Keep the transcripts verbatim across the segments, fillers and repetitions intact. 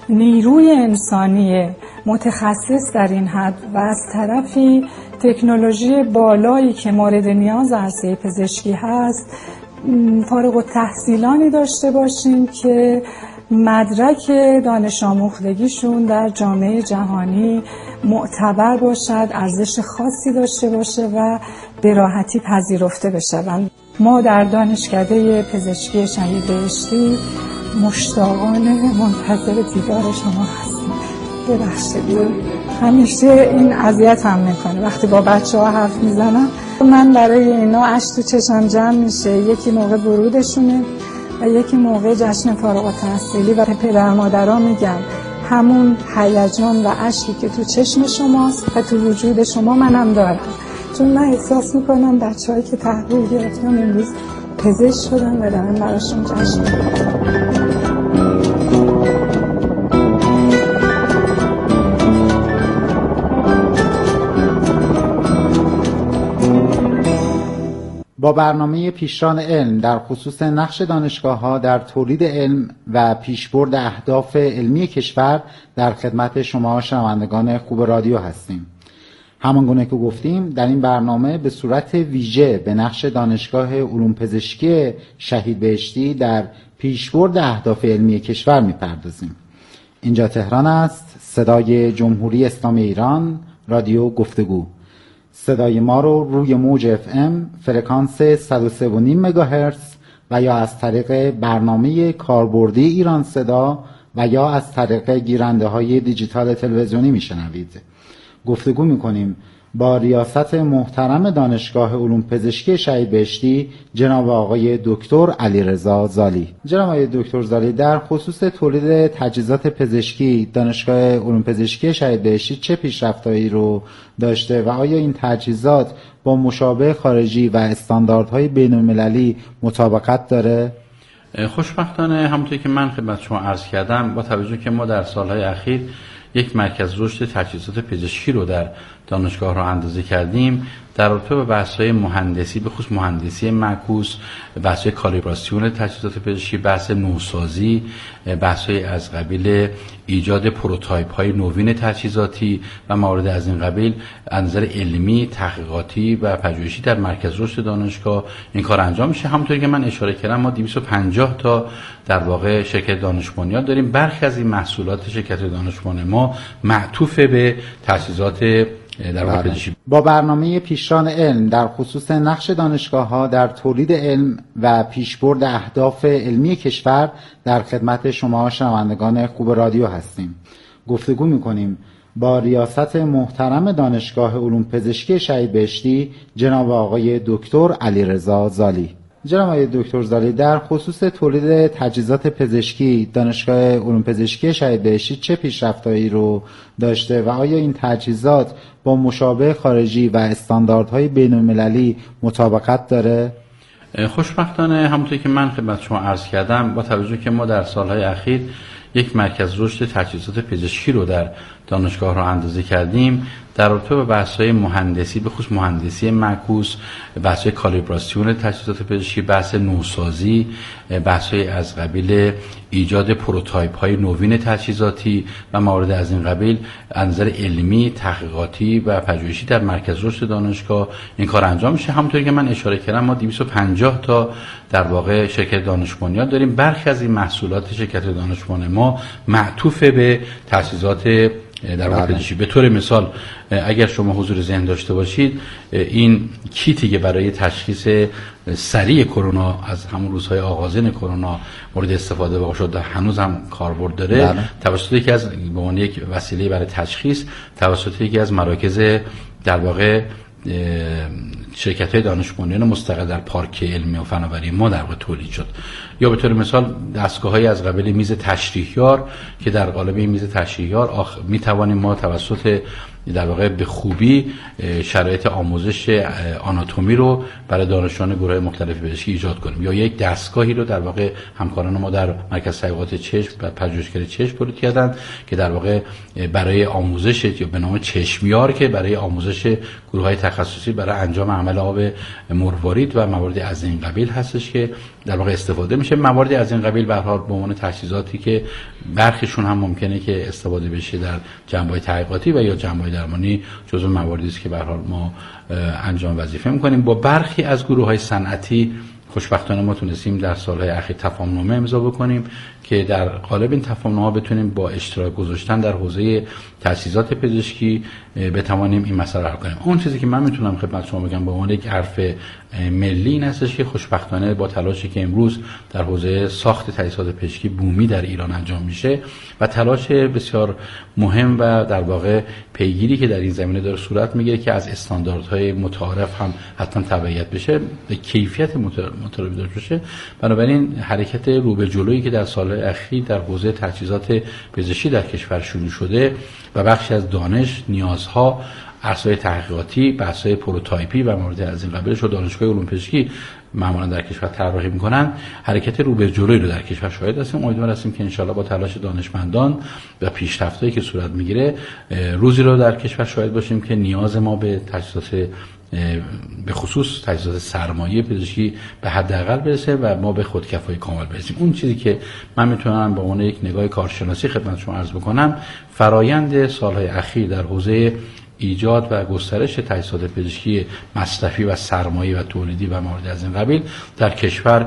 نیروی انسانی متخصص در این حد و از طرفی تکنولوژی بالایی که مورد نیاز عرصه پزشکی هست، فارغ التحصیلانی داشته باشیم که مدرک دانش آموختگیشون در جامعه جهانی معتبر باشد، ارزش خاصی داشته باشه و به راحتی پذیرفته بشوند. ما در دانشکده پزشکی شهید بهشتی مشتاقانه منتظر دیدار شما هستیم. ببخشید همیشه این اذیت هم میکنه وقتی با بچه ها حرف میزنم. من برای اینا اشک تو چشم جمع میشه، یکی موقع ورودشونه و یکی موقع جشن فارغ التحصیلی و پدر مادرها میگم همون هیجان و اشکی که تو چشم شماست و تو وجود شما منم دارم، چون من احساس میکنم بچه‌هایی که تحویل گرفتم امروز پزشک شدن و دارن براشون جشن میکنم. با برنامه پیشران علم در خصوص نقش دانشگاه‌ها در تولید علم و پیشبرد اهداف علمی کشور در خدمت شما شنوندگان خوب رادیو هستیم. همانگونه که گفتیم در این برنامه به صورت ویژه به نقش دانشگاه علوم پزشکی شهید بهشتی در پیشبرد اهداف علمی کشور می‌پردازیم. اینجا تهران است، صدای جمهوری اسلامی ایران، رادیو گفتگو. صدای ما رو روی موج اف ام فرکانس صد و سه و نیم مگاهرتز و یا از طریق برنامه کاربردی ایران صدا و یا از طریق گیرنده های دیجیتال تلویزیونی میشنوید. گفتگو میکنیم با ریاست محترم دانشگاه علوم پزشکی شهید بهشتی جناب آقای دکتر علیرضا زالی. جناب آقای دکتر زالی، در خصوص تولید تجهیزات پزشکی دانشگاه علوم پزشکی شهید بهشتی چه پیشرفتایی رو داشته و آیا این تجهیزات با مشابه خارجی و استانداردهای بین‌المللی مطابقت داره؟ خوشبختانه همونطوری که من خدمت شما عرض کردم، با توجه که ما در سالهای اخیر یک مرکز رشد تجهیزات پزشکی رو در دانشگاه رو اندازه کردیم، در رابطه با بحث‌های مهندسی، به خصوص مهندسی معکوس، بحث‌های کالیبراسیون تجهیزات پزشکی، بحث نوسازی، بحث‌های از قبیل ایجاد پروتایپ‌های نوین تجهیزاتی و موارد از این قبیل از نظر علمی، تحقیقاتی و پژوهشی در مرکز رشد دانشگاه این کار انجام میشه. همونطوری که من اشاره کردم ما دویست و پنجاه تا در واقع شرکت دانش بنیان داریم. برخی از این محصولات شرکت دانش بنیان ما معطوف به تجهیزات در واقع با برنامه پیشران علم در خصوص نقش دانشگاه‌ها در تولید علم و پیشبرد اهداف علمی کشور در خدمت شما شنوندگان خوب رادیو هستیم. گفتگو می‌کنیم با ریاست محترم دانشگاه علوم پزشکی شهید بهشتی جناب آقای دکتر علیرضا زالی. جناب آقای دکتر زالی، در خصوص تولید تجهیزات پزشکی دانشگاه علوم پزشکی شهید بهشتی چه پیشرفتایی رو داشته و آیا این تجهیزات با مشابه خارجی و استانداردهای بین‌المللی مطابقت داره؟ خوشبختانه همونطوری که من خدمت شما عرض کردم، با توجه که ما در سالهای اخیر یک مرکز رشد تجهیزات پزشکی رو در دانشگاه رو اندازه کردیم، در رابطه با بحث‌های مهندسی، به خصوص مهندسی معکوس، بحث‌های کالیبراسیون تجهیزات پزشکی، بحث نوسازی، بحث‌های از قبیل ایجاد پروتایپ‌های نوین تجهیزاتی و موارد از این قبیل از نظر علمی، تحقیقاتی و پژوهشی در مرکز رشد دانشگاه این کار انجام میشه. همونطوری که من اشاره کردم ما دویست و پنجاه تا در واقع شرکت دانش بنیان داریم. برخی از این محصولات شرکت دانش بنیان ما معطوف به تجهیزات در واقع پزشکی. به طور مثال اگر شما حضور ذهن داشته باشید، این کیتی که برای تشخیص سریع کرونا از همون روزهای آغازین کرونا مورد استفاده واقع شد، هنوز هم کاربرد داره. بله. توسط یکی از به عنوان یک وسیله برای تشخیص توسط یکی از مراکز در واقع شرکت‌های دانش بنیان مستقل در پارک علمی و فناوری ما در واقع تولید شد. یا به طور مثال دستگاه‌های از قبیل میز تشریحیار که در قالب این میز تشریحیار آخ... می توانیم ما توسط در واقع به خوبی شرایط آموزش آناتومی رو برای دانشجویان گروه‌های مختلف پزشکی ایجاد کنیم، یا یک دستگاهی رو در واقع همکاران ما در مرکز تحقیقات چشم و پژوهشگری چشم تولید کردن که در واقع برای آموزش یا به نام چشمیار که برای آموزش گروه‌های تخصصی برای انجام عمل آب مروارید و مواردی از این قبیل هستش که در واقع استفاده میشه. مواردی از این قبیل به هر حال به عنوان تجهیزاتی که برخیشون هم ممکنه که استفاده بشه در جنبه‌های تحقیقاتی و یا جنبه‌های درمانی، جزو مواردی است که به هر حال ما انجام وظیفه می‌کنیم. با برخی از گروه‌های صنعتی خوشبختانه ما تونستیم در سالهای اخیر تفاهم‌نامه امضا بکنیم که در قالب این تفاهم‌نامه بتونیم با اشتراک گذاشتن در حوزه تجهیزات پزشکی بتوانیم این مسئله رو حل کنیم. اون چیزی که من میتونم خدمت شما بگم به عنوان یک حرف ملی این هستش که خوشبختانه با تلاشی که امروز در حوزه ساخت تجهیزات پزشکی بومی در ایران انجام میشه و تلاش بسیار مهم و در واقع پیگیری که در این زمینه داره صورت میگیره که از استانداردهای متعارف هم حتما تبعیت بشه، به کیفیت مطالبه داشته باشه. بنابراین حرکت رو به جلویی که در سال‌های اخیر در حوزه تجهیزات پزشکی در کشور شروع شده و بخشی از دانش، نیازها، عرصه‌های تحقیقاتی، بحث‌های پروتایپی و مورد از این قبیل رو دانشگاه علوم پزشکی معمولا در کشور طراحی می‌کنن، حرکت رو به جلویی رو در کشور شاهد هستیم. امیدوار هستیم که انشالله با تلاش دانشمندان و پیشرفتایی که صورت میگیره روزی رو در کشور شاهد باشیم که نیاز ما به تجهیزات به خصوص تجهیزات سرمایه پزشکی به حداقل برسه و ما به خودکفایی کامل برسیم. اون چیزی که من میتونم به عنوان یک نگاه کارشناسی خدمت شما عرض بکنم، فرایند سالهای اخیر در حوزه ایجاد و گسترش تجهیزات پزشکی مصرفی و سرمایه و تولیدی و مورد از این قبیل در کشور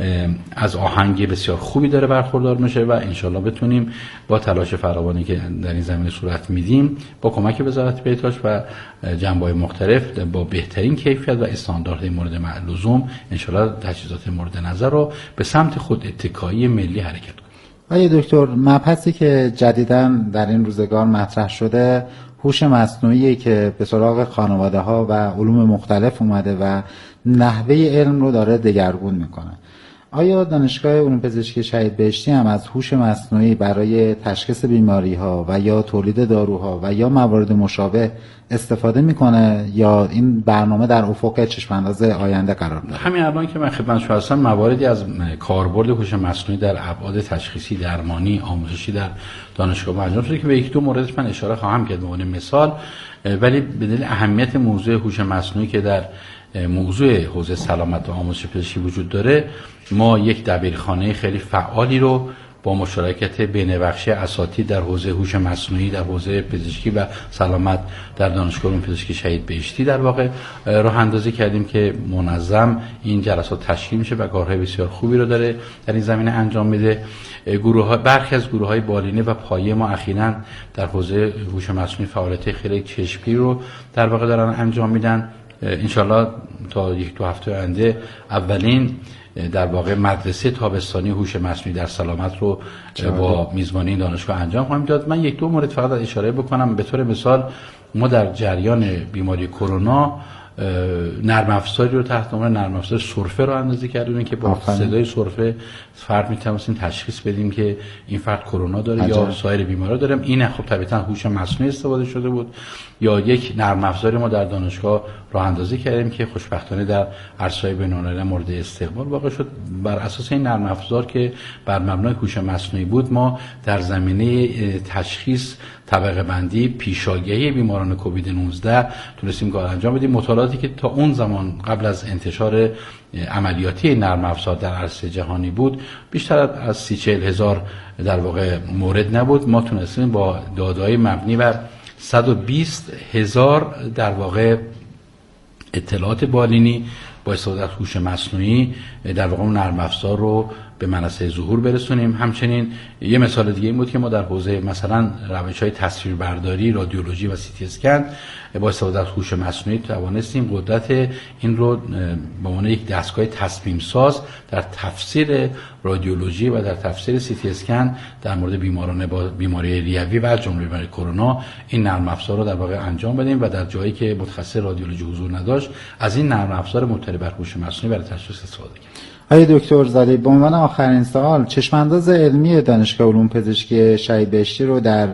از آهنگ بسیار خوبی داره برخوردار میشه و انشالله بتونیم با تلاش فراوانی که در این زمینه صورت میدیم با کمک وزارت بهداشت و جنبه‌های مختلف با بهترین کیفیت و استانداردهای مورد لزوم انشالله تجهیزات مورد نظر رو به سمت خود اتکایی ملی حرکت کنیم. آقای دکتر، مبحثی که جدیداً در این روزگار مطرح شده هوش مصنوعی که به سراغ خانواده‌ها و علوم مختلف اومده و نحوه علم رو داره دگرگون میکنه. آیا دانشگاه علوم پزشکی شهید بهشتی هم از هوش مصنوعی برای تشخیص بیماری‌ها و یا تولید داروها و یا موارد مشابه استفاده میکنه یا این برنامه در افق چشم‌انداز آینده قرار داره؟ همین الان که من خدمت شما هستم مواردی از کاربرد هوش مصنوعی در ابعاد تشخیصی، درمانی، آموزشی در دانشگاه انجام شده که به یک دو موردش من اشاره خواهم کرد به عنوان مثال، ولی به دلیل اهمیت موضوع هوش مصنوعی که در موضوع حوزه سلامت و آموزش پزشکی وجود داره، ما یک دبیرخانه خیلی فعالی رو با مشارکت بین‌بخش اساتید در حوزه هوش مصنوعی در حوزه پزشکی و سلامت در دانشگاه علوم پزشکی شهید بهشتی در واقع راه اندازی کردیم که منظم این جلسات تشکیل میشه و کارهای بسیار خوبی رو داره در این زمینه انجام میده. گروه‌ها برخی از گروه‌های بالینه و پایه ما اخیراً در حوزه هوش مصنوعی فعالیت خیلی چشمی رو در واقع دارن انجام میدن. انشالله تا یک دو هفته آینده اولین در واقع مدرسه تابستانی هوش مصنوعی در سلامت رو با میزبانی این دانشگاه انجام خواهیم داد. من یک دو مورد فقط اشاره بکنم. به طور مثال ما در جریان بیماری کرونا نرم افزاری رو تحت عنوان نرم افزار سرفه رو اندازی کردیم که با صدای سرفه فرد میتونیم تشخیص بدیم که این فرد کرونا داره عجب. یا سایر بیمارا داره. این خب طبیعتا هوش مصنوعی استفاده شده بود. یا یک نرم افزاری ما در دانشگاه راه اندازی کردیم که خوشبختانه در عرصه‌های بین‌المللی مورد استقبال واقع شد. بر اساس این نرم افزار که بر مبنای هوش مصنوعی بود ما در زمینه تشخیص، طبقه بندی، پیشاگیری بیماران کووید نوزده تونستیم کار انجام بدیم. مطالعاتی که تا اون زمان قبل از انتشار عملیاتی نرم افزار در عرصه جهانی بود بیشتر از سی چهل هزار در واقع مورد نبود. ما تونستیم با داده‌های مبنی بر صد و بیست هزار در واقع اطلاعات بالینی با استفاده از هوش مصنوعی در واقع نرم افزار رو به منصه ظهور برسونیم. همچنین یه مثال دیگه این بود که ما در حوزه مثلا روش‌های تصویربرداری، رادیولوژی و سی تی اسکن با استفاده از هوش مصنوعی توانستیم قدرت این رو به عنوان یک دستگاه تصمیم ساز در تفسیر رادیولوژی و در تفسیر سی تی اسکن در مورد بیماران با بیماری ریوی و جمله بیماری کرونا این نرم افزار رو در واقع انجام بدیم و در جایی که متخصص رادیولوژی حضور نداشت از این نرم افزار مبتنی بر هوش مصنوعی برای تشخیص استفاده کردیم. آقای دکتر زالی، به عنوان آخرین سوال، چشم‌انداز علمی دانشگاه علوم پزشکی شهید بهشتی رو در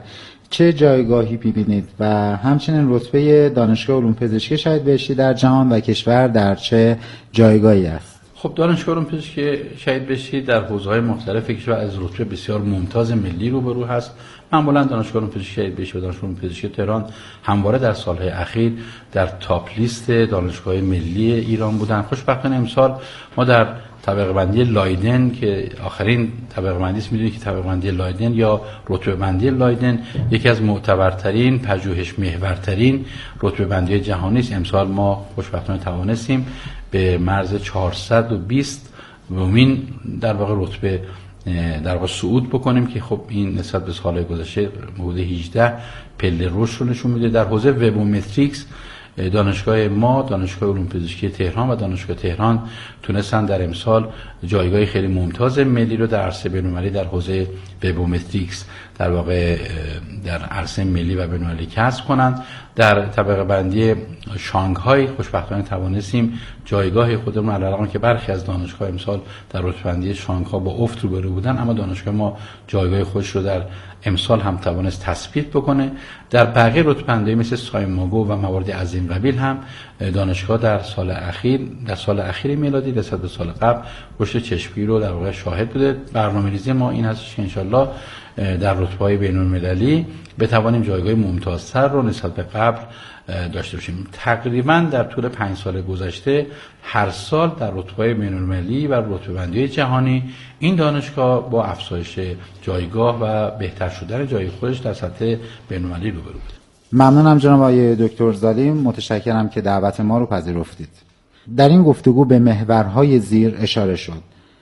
چه جایگاهی می‌بینید و همچنین رتبه دانشگاه علوم پزشکی شهید بهشتی در جهان و کشور در چه جایگاهی است؟ خب دانشگاه علوم پزشکی شهید بهشتی در حوزه‌های مختلف کشور از رتبه بسیار ممتاز ملی روبرو هست. معمولا دانشگاه علوم پزشکی شهید بهشتی و دانشگاه علوم پزشکی تهران همواره در سالهای اخیر در تاپ لیست دانشگاه ملی ایران بودند. خوشبختانه امسال ما در طبقه بندی لایدن که آخرین طبقه بندی است، میدونید که طبقه بندی لایدن یا رتبه بندی لایدن یکی از معتبرترین، پژوهش محورترین رتبه بندی جهانی است. امسال ما خوشبختانه توانستیم به مرز چهارصد و بیست ومین در واقع رتبه در واقع صعود بکنیم که خب این نسبت به سالهای گذشته حدود هجده پله رشد رو نشون میده. در حوزه وبومتریکس دانشگاه ما، دانشگاه علوم پزشکی تهران و دانشگاه تهران تونستن در امسال جایگاه خیلی ممتاز ملی رو در عرصه بین‌المللی در حوزه وبومتریکس در واقع در عرصه ملی و بین‌المللی کسب کنند. در طبقه بندی شانگهای خوشبختانه توانستیم جایگاه خودمون، علیرغم که برخی از دانشگاه امسال در رتبه بندی شانگها با افت روبرو بودن، اما دانشگاه ما جایگاه خودش رو در امسال هم توانست تثبیت بکنه. در بقیه رتبه بندی مثل سایماگو و موارد از این قبیل هم دانشگاه در سال اخیر در سال اخیر میلادی نسبت به سال قبل رشد چشمگیری رو در واقع شاهد بوده. برنامه‌ریزی ما این هست که انشالله در رتبه‌های بین‌المللی بتوانیم جایگاه ممتازتر رو نسبت به قبل داشته باشیم. تقریبا در طول پنج سال گذشته هر سال در رتبه‌های بین‌المللی و رتبه‌بندی جهانی این دانشگاه با افزایش جایگاه و بهتر شدن جای خودش در سطح بین‌المللی روبرو بود. ممنونم جناب آقای دکتر ظالی، متشکرم که دعوت ما رو پذیرفتید. در این گفتگو به محورهای زیر اشاره شد: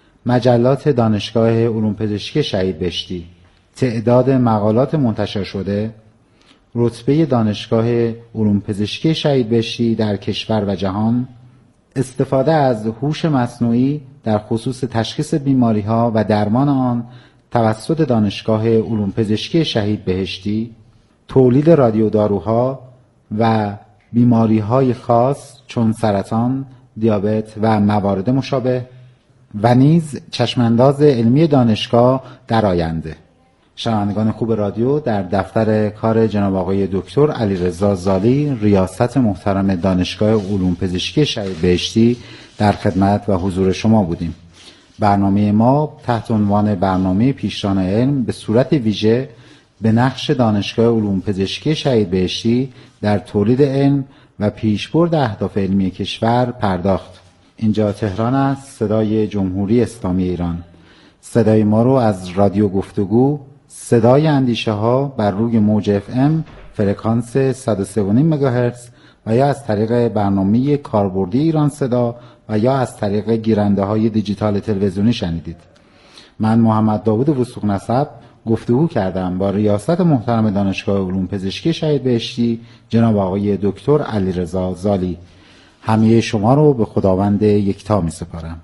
مجلات دانشگاه علوم پزشکی شهید بهشتی، تعداد مقالات منتشر شده، رتبه دانشگاه علوم پزشکی شهید بهشتی در کشور و جهان، استفاده از هوش مصنوعی در خصوص تشخیص بیماری‌ها و درمان آن توسط دانشگاه علوم پزشکی شهید بهشتی، تولید رادیوداروها و بیماری‌های خاص چون سرطان، دیابت و موارد مشابه، و نیز چشمانداز علمی دانشگاه در آینده. شنوندگان خوب رادیو، در دفتر کار جناب آقای دکتر علیرضا ظالی، ریاست محترم دانشگاه علوم پزشکی شهید بهشتی، در خدمت و حضور شما بودیم. برنامه ما تحت عنوان برنامه پیشران علم به صورت ویژه به نقش دانشگاه علوم پزشکی شهید بهشتی در تولید علم و پیشبرد اهداف علمی کشور پرداخت. اینجا تهران است، صدای جمهوری اسلامی ایران. صدای ما رو از رادیو گفتگو، صدای اندیشه ها بر روی موج اف ام فرکانس صد و سه و نیم مگاهرتز و یا از طریق برنامه کاربردی ایران صدا و یا از طریق گیرنده های دیجیتال تلویزیونی شنیدید. من محمد داوود وثوق نسب گفتگو کردم با ریاست محترم دانشگاه علوم پزشکی شهید بهشتی جناب آقای دکتر علیرضا ظالی. همه شما رو به خداوند یکتا می سپارم.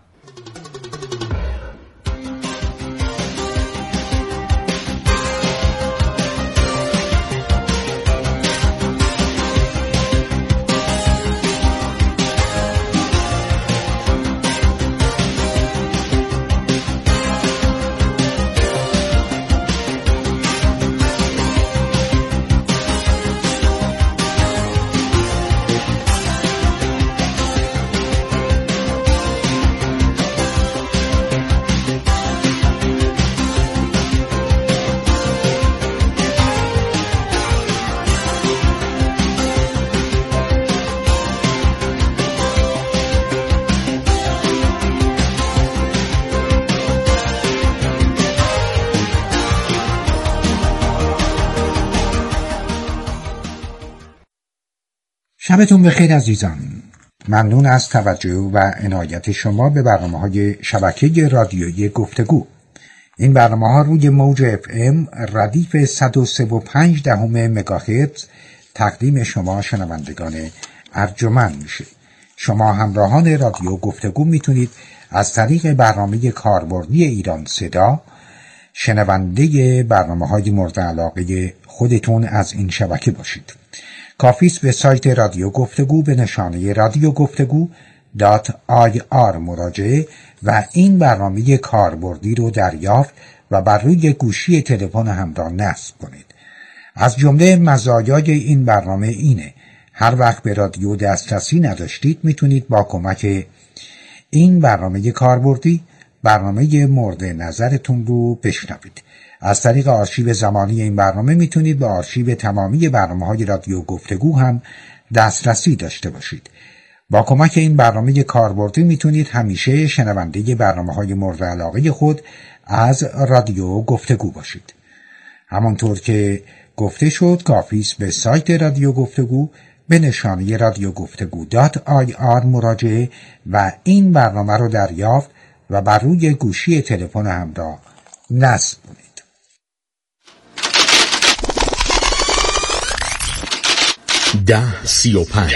شبتون بخیر عزیزان. ممنون از توجه و عنایت شما به برنامه‌های شبکه رادیویی گفتگو. این برنامه‌ها روی موج اف ام ردیف صد و سه و پنج دهم مگاهرتز تقدیم شما شنوندگان ارجمند میشه. شما همراهان رادیو گفتگو میتونید از طریق برنامه کاربردی ایران صدا شنونده برنامه‌های مورد علاقه خودتون از این شبکه باشید. کافی است به سایت رادیو گفتگو به نشانه رادیو گفتگو دات آی آر مراجعه و این برنامه کاربردی رو دریافت و بر روی گوشی تلفن همراه نصب کنید. از جمله مزایای این برنامه اینه هر وقت به رادیو دسترسی نداشتید میتونید با کمک این برنامه کاربردی برنامه مورد نظرتون رو بشنوید. از طریق آرشیو زمانی این برنامه میتونید به آرشیو تمامی برنامه‌های رادیو گفتگو هم دسترسی داشته باشید. با کمک این برنامه کاربردی میتونید همیشه شنونده برنامه‌های مورد علاقه خود از رادیو گفتگو باشید. همانطور که گفته شد کافی است به سایت رادیو گفتگو به نشانی رادیو گفتگو دات آی آر مراجعه و این برنامه رو دریافت و بر روی گوشی تلفن همراه نصب کنید. ده سی و پنج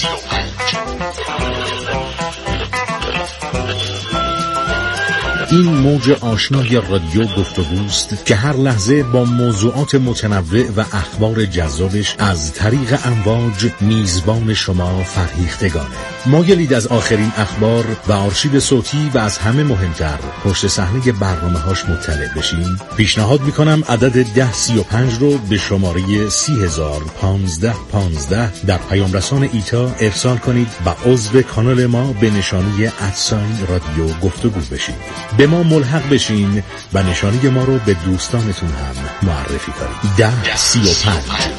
این موج آشنای رادیو گفتگوست که هر لحظه با موضوعات متنوع و اخبار جذابش از طریق امواج میزبان شما فرهیختگانه. مایلید از آخرین اخبار و آرشیو صوتی و از همه مهمتر پشت صحنه برنامه‌هاش مطلع بشین؟ پیشنهاد میکنم عدد ده سی و پنج رو به شماره سی هزار پانزده پانزده در پیام رسان ایتا ارسال کنید و عضو کانال ما به نشانی ادساین رادیو گفتگو بشید. به ما ملحق بشین و نشانی ما رو به دوستانتون هم معرفی کنید. ده سی و پنج.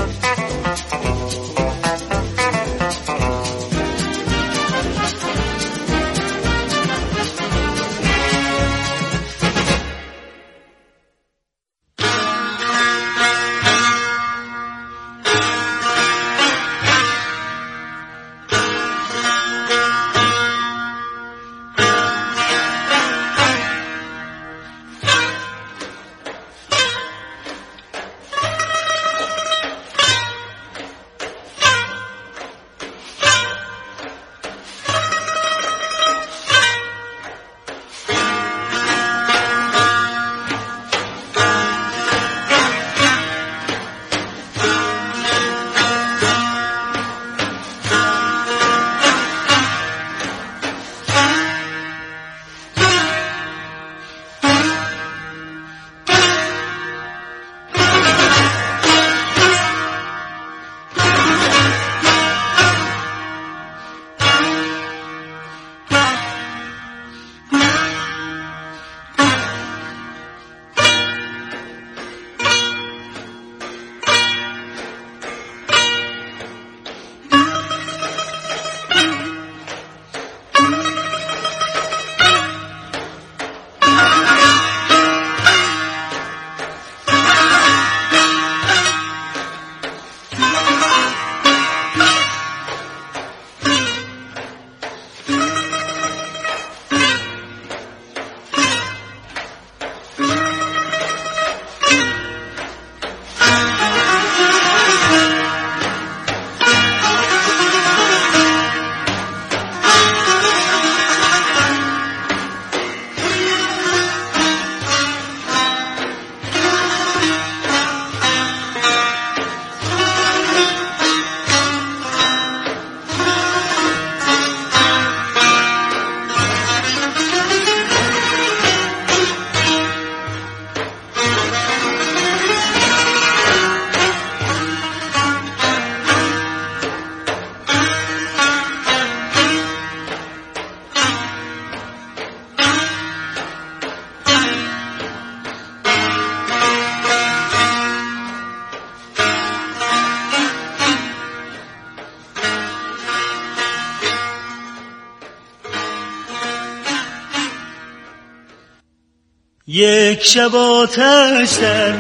یک شب آتش در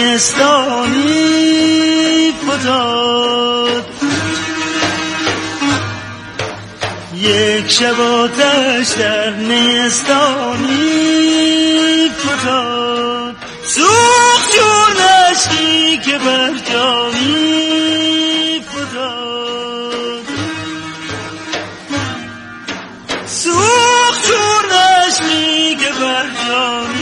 نیستانی فتاد، یک شب آتش در نیستانی فتاد، سوخت چون اشکی که بر جانی فتاد، سوخت چون اشکی که بر جانی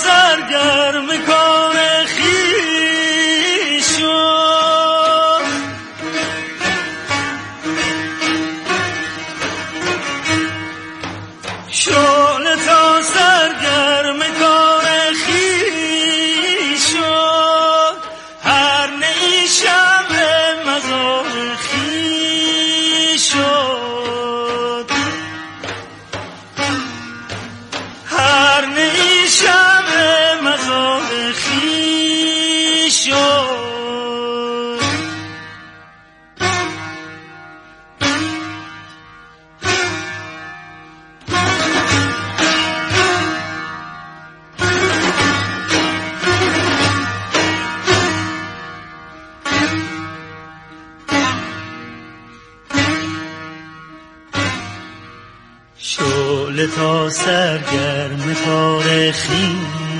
سرگرم کار خویش شد، شعله تا سرگرم کار خویش شد، هر نی شمع مزار خویش شد، هر نی شمع مزار خویش شد. شعله تا سرگرم تاریخی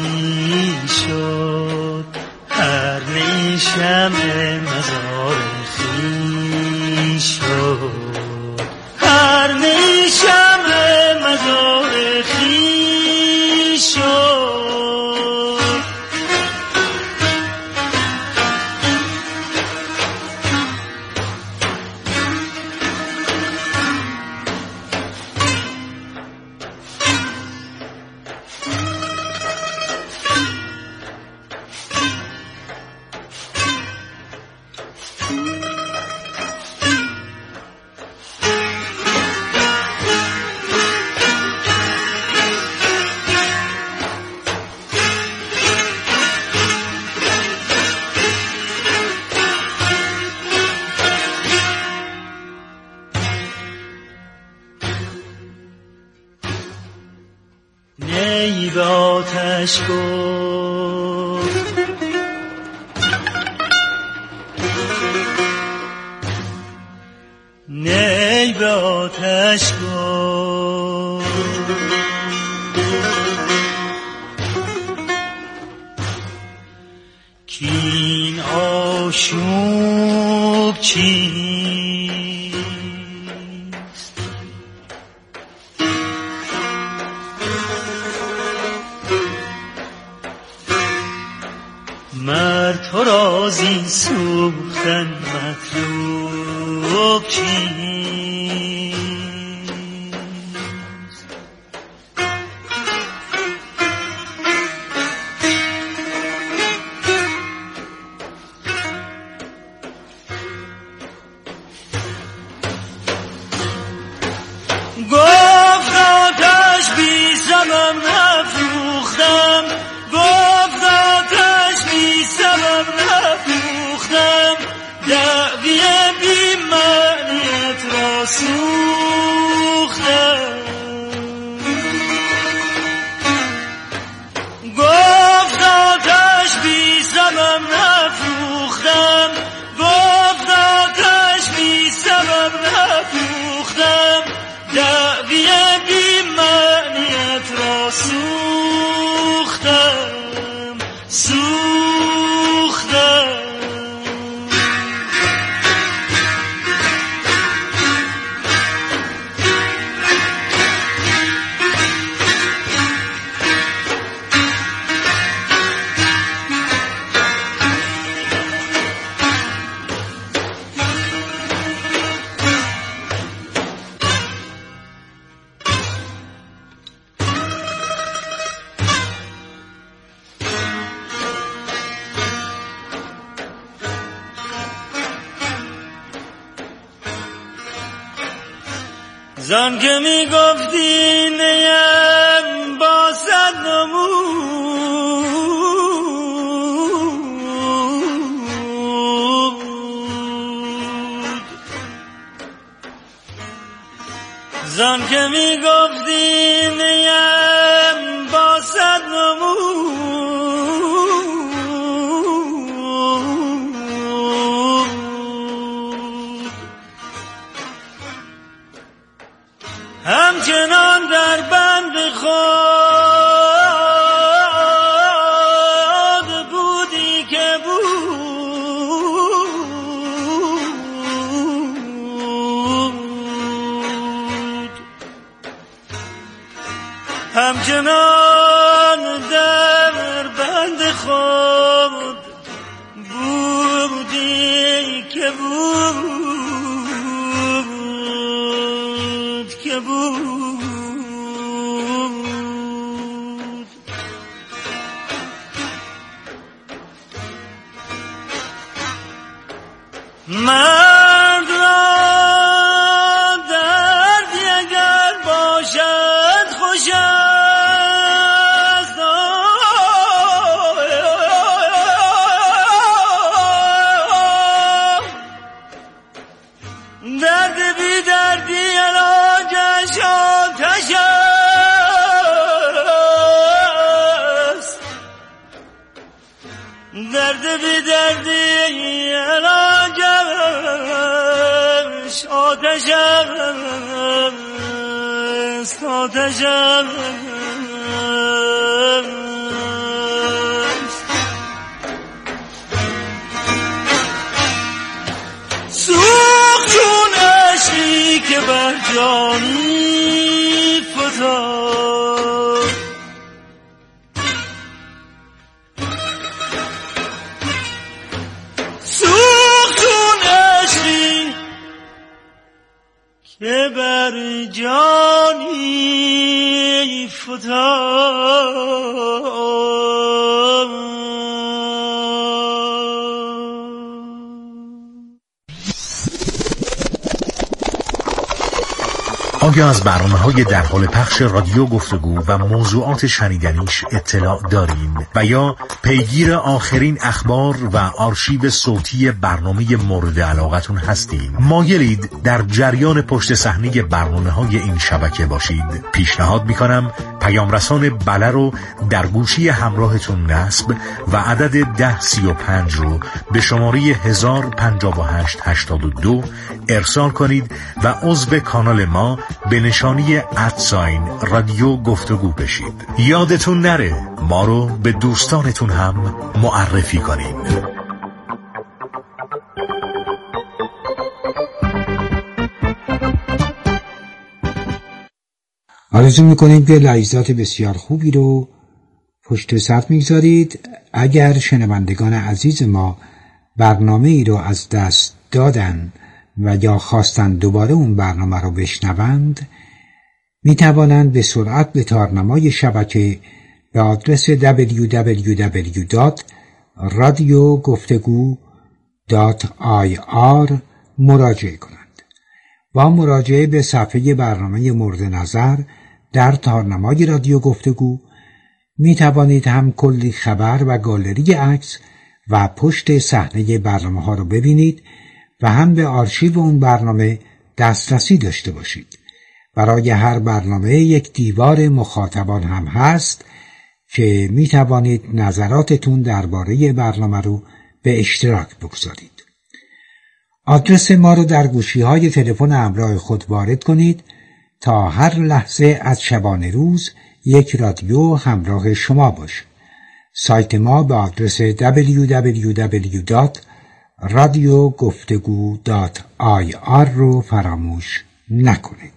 شد، هر نی شمع مزار خویش شد، هر نی شمع مزار خویش شد. نی به آتش گفت، نی به آتش گفت، کین آشوب چیست، مرد تو را زین سوختن مطلوب چیست. گفت آتش بی سبب نفروختم، گفت آتش بی سبب نفروختم، دعوی بی معنیت را سوختم. گفت آتش بی سبب نفروختم، گفت آتش بی سبب نفروختم، دعوی بی معنیت را سوختم سوختم. زن که می گفتی نیم با صد نمود، زن که می گفتی نیم با صد نمود، همچنان در بند خود بودی که بود، همچنان در مرد را دردی اگر باشد خوش است، درد بی دردی علاجش آتش است، درد بی دردی علاجش آتش است، آتش است. سوخت چون عشقی که بر جانی فتاد، سوخت چون عشقی که بر جانی فتاد. آیا از برنامه‌های در حال پخش رادیو گفتگو و موضوعات شنیدنیش اطلاع دارین و یا پیگیر آخرین اخبار و آرشیو صوتی برنامه مورد علاقتون هستین؟ مایلید در جریان پشت صحنه برنامه‌های این شبکه باشید؟ پیشنهاد می‌کنم پیام رسان بله رو در گوشی همراهتون نصب و عدد ده سی و پنج رو به شماره هزار و پنجاه و هشت هشتاد و دو ارسال کنید و عضو کانال ما به نشانی ادساین رادیو گفتگو بشید. یادتون نره ما رو به دوستانتون هم معرفی کنین. آرزو میکنیم که لحظات بسیار خوبی رو پشت سر میگذارید. اگر شنوندگان عزیز ما برنامه ای رو از دست دادن و یا خواستن دوباره اون برنامه رو بشنوند، می توانند به سرعت به تارنمای شبکه به آدرس دبلیو دبلیو دبلیو دات رادیو گفتگو دات آی آر مراجعه کنند. با مراجعه به صفحه برنامه مورد نظر در تارنمای رادیو گفتگو می توانید هم کلی خبر و گالری عکس و پشت صحنه برنامه ها رو ببینید و هم به آرشیو اون برنامه دسترسی داشته باشید. برای هر برنامه یک دیوار مخاطبان هم هست که می توانید نظراتتون درباره برنامه رو به اشتراک بگذارید. آدرس ما رو در گوشی های تلفن همراه خود وارد کنید تا هر لحظه از شبانه روز یک رادیو همراه شما باشه. سایت ما به آدرس دبلیو دبلیو دبلیو دات رادیو گفتگو دات آی آر رو فراموش نکنید.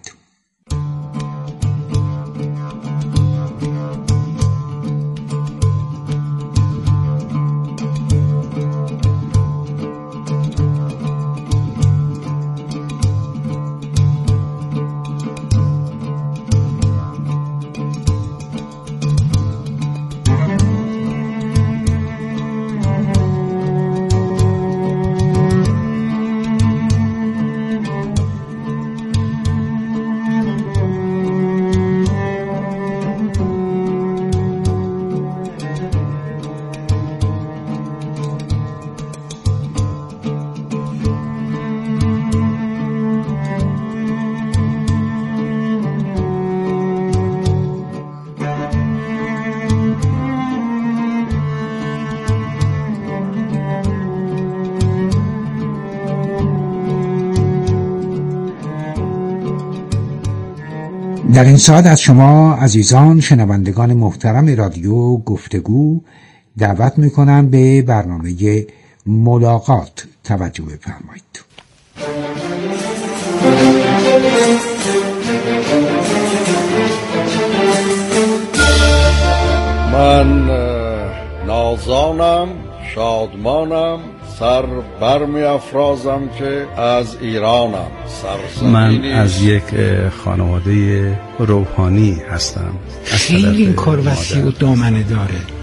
در این ساعت از شما عزیزان شنوندگان محترم رادیو گفتگو دعوت میکنم به برنامه ملاقات توجه بفرمایید. من نازانم، شادمانم، سر برمی افرازم که از ایرانم. من از یک خانواده روحانی هستم. خیلی این کار وسیع و دامنه داره.